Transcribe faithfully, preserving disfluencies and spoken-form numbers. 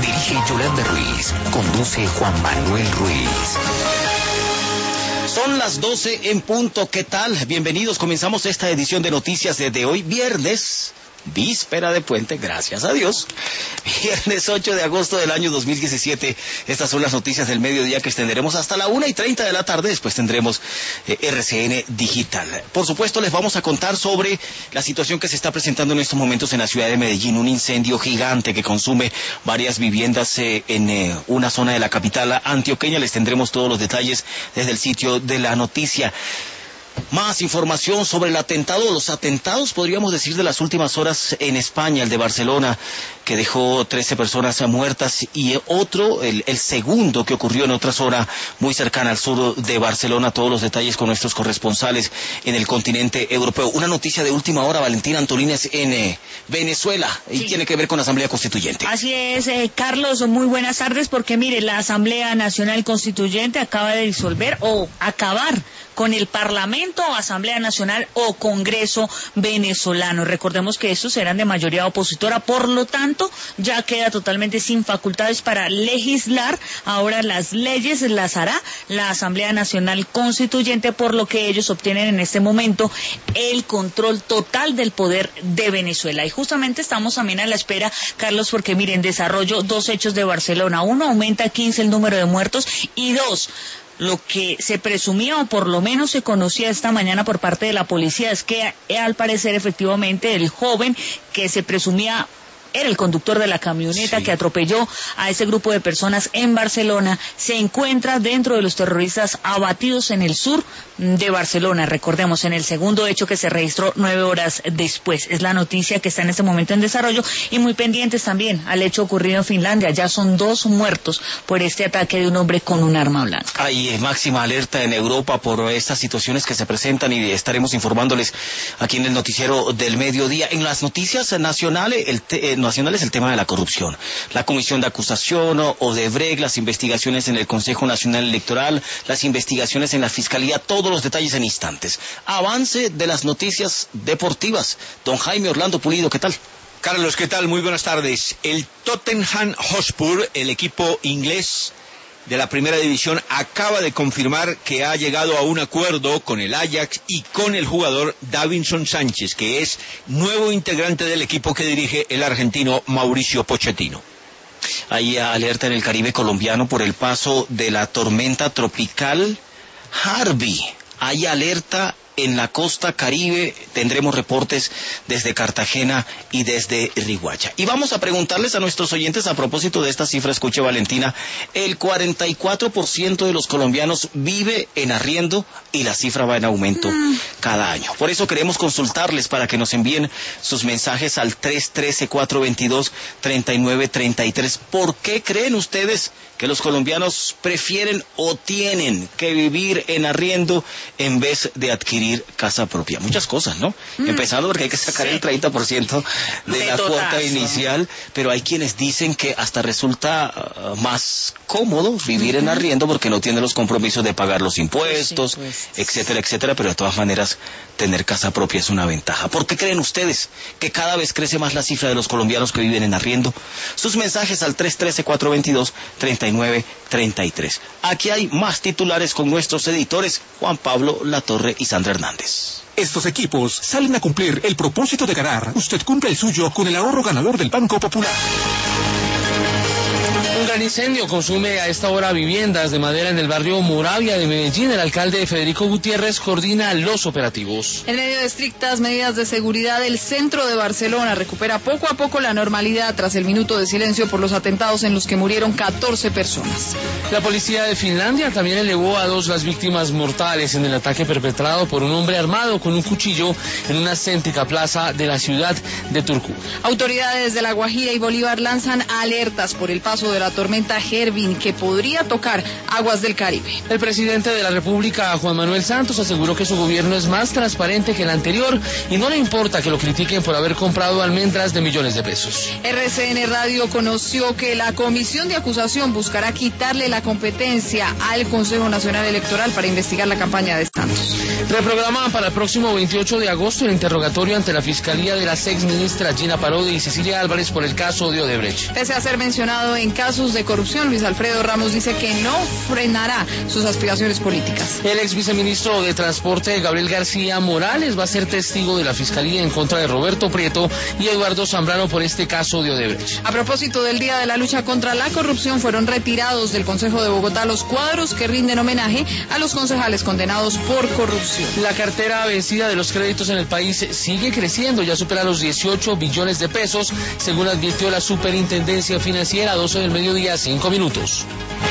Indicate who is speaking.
Speaker 1: Dirige Yolanda Ruiz. Conduce Juan Manuel Ruiz.
Speaker 2: Son las doce en punto. ¿Qué tal? Bienvenidos. Comenzamos esta edición de noticias desde hoy, viernes, víspera de puente, gracias a Dios. Viernes ocho de agosto del año dos mil diecisiete. Estas son las noticias del mediodía que extenderemos hasta la una y treinta de la tarde. Después tendremos eh, R C N Digital. Por supuesto, les vamos a contar sobre la situación que se está presentando en estos momentos en la ciudad de Medellín. Un incendio gigante que consume varias viviendas eh, en eh, una zona de la capital antioqueña. Les tendremos todos los detalles desde el sitio de la noticia. Más información sobre el atentado, los atentados, podríamos decir, de las últimas horas en España, el de Barcelona, que dejó trece personas muertas, y otro, el, el segundo, que ocurrió en otra zona muy cercana al sur de Barcelona. Todos los detalles con nuestros corresponsales en el continente europeo. Una noticia de última hora, Valentina Antolínez, en eh, Venezuela, sí, y tiene que ver con la Asamblea Constituyente.
Speaker 3: Así es, eh, Carlos, muy buenas tardes, porque mire, la Asamblea Nacional Constituyente acaba de disolver o acabar con el Parlamento, Asamblea Nacional o Congreso venezolano. Recordemos que estos eran de mayoría opositora, por lo tanto, ya queda totalmente sin facultades para legislar. Ahora las leyes las hará la Asamblea Nacional Constituyente, por lo que ellos obtienen en este momento el control total del poder de Venezuela. Y justamente estamos también a la espera, Carlos, porque miren, desarrollo dos hechos de Barcelona. Uno, aumenta a quince el número de muertos, y dos, lo que se presumía, o por lo menos se conocía esta mañana por parte de la policía, es que al parecer efectivamente el joven que se presumía era el conductor de la camioneta, sí, que atropelló a ese grupo de personas en Barcelona, se encuentra dentro de los terroristas abatidos en el sur de Barcelona. Recordemos, en el segundo hecho que se registró nueve horas después. Es la noticia que está en este momento en desarrollo, y muy pendientes también al hecho ocurrido en Finlandia. Ya son dos muertos por este ataque de un hombre con un arma blanca.
Speaker 2: Hay máxima alerta en Europa por estas situaciones que se presentan, y estaremos informándoles aquí en el noticiero del mediodía. En las noticias nacionales, el te, eh, nacionales, el tema de la corrupción, la comisión de acusación, Odebrecht, las investigaciones en el Consejo Nacional Electoral, las investigaciones en la Fiscalía, todos los detalles en instantes. Avance de las noticias deportivas. Don Jaime Orlando Pulido, ¿qué tal?
Speaker 4: Carlos, ¿qué tal? Muy buenas tardes. El Tottenham Hotspur, el equipo inglés de la primera división, acaba de confirmar que ha llegado a un acuerdo con el Ajax y con el jugador Davinson Sánchez, que es nuevo integrante del equipo que dirige el argentino Mauricio Pochettino.
Speaker 2: Hay alerta en el Caribe colombiano por el paso de la tormenta tropical Harvey. Hay alerta en la costa Caribe. Tendremos reportes desde Cartagena y desde Riguacha. Y vamos a preguntarles a nuestros oyentes a propósito de esta cifra. Escuche, Valentina, el cuarenta y cuatro por ciento de los colombianos vive en arriendo, y la cifra va en aumento mm. cada año. Por eso queremos consultarles para que nos envíen sus mensajes al tres uno tres, cuatro dos dos, tres nueve tres tres. ¿Por qué creen ustedes que los colombianos prefieren o tienen que vivir en arriendo en vez de adquirir casa propia? Muchas cosas, ¿no? Mm. Empezando porque hay que sacar sí. el treinta por ciento de, de la totazo. cuota inicial, pero hay quienes dicen que hasta resulta uh, más cómodo vivir uh-huh. en arriendo porque no tiene los compromisos de pagar los impuestos, sí, pues. etcétera, etcétera, pero de todas maneras tener casa propia es una ventaja. ¿Por qué creen ustedes que cada vez crece más la cifra de los colombianos que viven en arriendo? Sus mensajes al tres uno tres, cuatro dos dos, tres nueve tres tres. Aquí hay más titulares con nuestros editores Juan Pablo Latorre y Sandra Hernández.
Speaker 5: Estos equipos salen a cumplir el propósito de ganar. Usted cumple el suyo con el ahorro ganador del Banco Popular.
Speaker 6: Un gran incendio consume a esta hora viviendas de madera en el barrio Moravia de Medellín. El alcalde Federico Gutiérrez coordina los operativos.
Speaker 7: En medio de estrictas medidas de seguridad, el centro de Barcelona recupera poco a poco la normalidad tras el minuto de silencio por los atentados en los que murieron catorce personas.
Speaker 6: La policía de Finlandia también elevó a dos las víctimas mortales en el ataque perpetrado por un hombre armado con un cuchillo en una céntrica plaza de la ciudad de Turku.
Speaker 7: Autoridades de La Guajira y Bolívar lanzan alertas por el paso de la tormenta tormenta Hervin, que podría tocar aguas del Caribe.
Speaker 6: El presidente de la República, Juan Manuel Santos, aseguró que su gobierno es más transparente que el anterior y no le importa que lo critiquen por haber comprado almendras de millones de pesos.
Speaker 7: R C N Radio conoció que la comisión de acusación buscará quitarle la competencia al Consejo Nacional Electoral para investigar la campaña de Santos.
Speaker 6: Reprograman para el próximo veintiocho de agosto el interrogatorio ante la Fiscalía de las exministras Gina Parodi y Cecilia Álvarez por el caso de Odebrecht.
Speaker 7: Pese a ser mencionado en casos de corrupción, Luis Alfredo Ramos dice que no frenará sus aspiraciones políticas.
Speaker 6: El ex viceministro de Transporte, Gabriel García Morales, va a ser testigo de la Fiscalía en contra de Roberto Prieto y Eduardo Zambrano por este caso de Odebrecht.
Speaker 7: A propósito del Día de la Lucha contra la Corrupción, fueron retirados del Consejo de Bogotá los cuadros que rinden homenaje a los concejales condenados por corrupción.
Speaker 6: La cartera vencida de los créditos en el país sigue creciendo, ya supera los dieciocho billones de pesos, según advirtió la Superintendencia Financiera. Doce del mediodía, cinco minutos.